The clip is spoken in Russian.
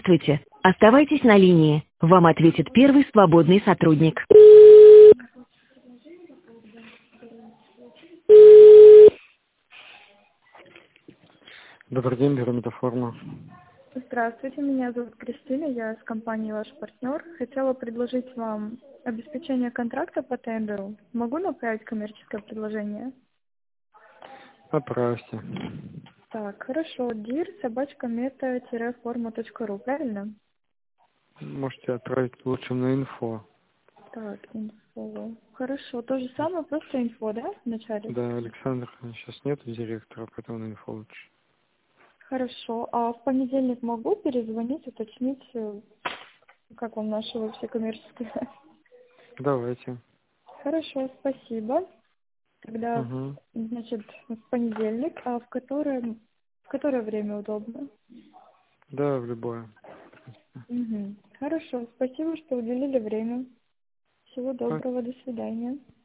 Здравствуйте. Оставайтесь на линии. Вам ответит первый свободный сотрудник. Добрый день, бюро Метаформа. Здравствуйте, меня зовут Кристина, я с компании «Ваш партнер». Хотела предложить вам обеспечение контракта по тендеру. Могу направить коммерческое предложение? Отправьте. Так, хорошо. dir@meta-forma.ru, правильно? Можете отправить лучше на инфо. Так, инфо. Хорошо. То же самое, просто инфо, да, вначале? Да, Александр сейчас нет директора, поэтому на инфо лучше. Хорошо. А в понедельник могу перезвонить, уточнить, как вам наше вообще коммерческое? Давайте. Хорошо, спасибо. Тогда, Угу. значит, в понедельник, а в которое время удобно? Да, в любое. Угу. Хорошо, спасибо, что уделили время. Всего Так. доброго, до свидания.